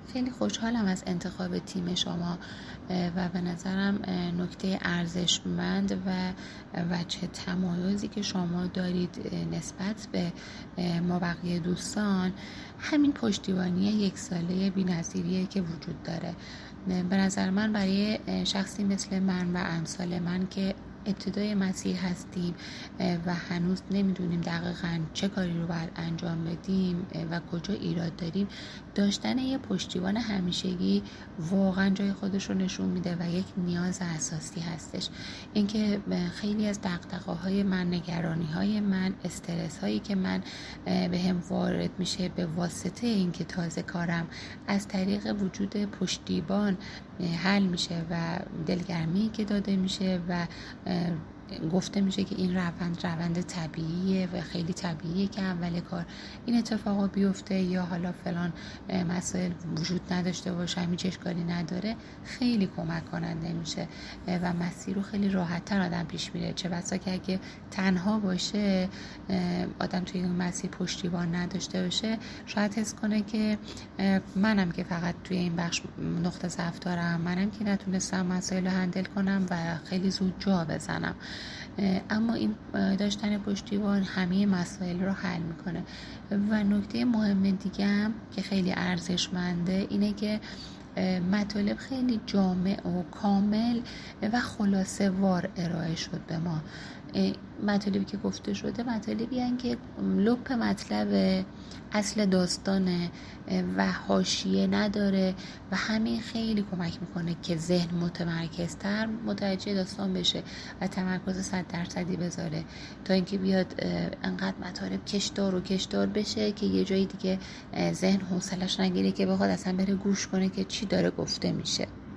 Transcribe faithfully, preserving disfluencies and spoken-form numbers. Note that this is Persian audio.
خیلی خوشحالم از انتخاب تیم شما و به نظرم نکته ارزشمند و وجه تمایزی که شما دارید نسبت به ما بقیه دوستان همین پشتیبانی یک ساله بی‌نظیریه که وجود داره. به نظر من برای شخصی مثل من و امثال من که ابتدای مسیر هستیم و هنوز نمیدونیم دقیقاً چه کاری رو باید انجام بدیم و کجا ایراد داریم، داشتن یه پشتیبان همیشگی واقعاً جای خودش رو نشون میده و یک نیاز اساسی هستش. اینکه خیلی از دغدغه‌های من، نگرانی‌های من، استرس‌هایی که من به هم وارد میشه به واسطه اینکه تازه کارم از طریق وجود پشتیبان حل میشه و دلگرمی که داده میشه و گفته میشه که این روند روند طبیعیه و خیلی طبیعیه که اول کار این اتفاقا بیفته یا حالا فلان مسائل وجود نداشته باشه، هیچ اشکالی نداره، خیلی کمک کننده میشه و مسیر رو خیلی راحت تر آدم پیش میره. چه بسا که اگه تنها باشه آدم توی این مسیر پشتیبان نداشته باشه شاید حس کنه که منم که فقط توی این بخش نقطه ضعف دارم، منم که نتونستم مسائل رو هندل کنم و خیلی زود جا بزنم. اما این داشتن پشتیبان همه مسائل رو حل میکنه. و نکته مهم دیگه هم که خیلی ارزشمنده اینه که مطالب خیلی جامع و کامل و خلاصه وار ارائه شد به ما. مطالبی که گفته شده مطالبی هستند که لپ مطلب اصل داستانه و حاشیه نداره و همین خیلی کمک میکنه که ذهن متمرکزتر متوجه داستان بشه و تمرکز صد درصدی بذاره تا اینکه بیاد انقدر مطالب کشدار و کشدار بشه که یه جایی دیگه ذهن حوصله‌اش نگیره که بخواد اصلا بره گوش کنه که چی داره گفته میشه.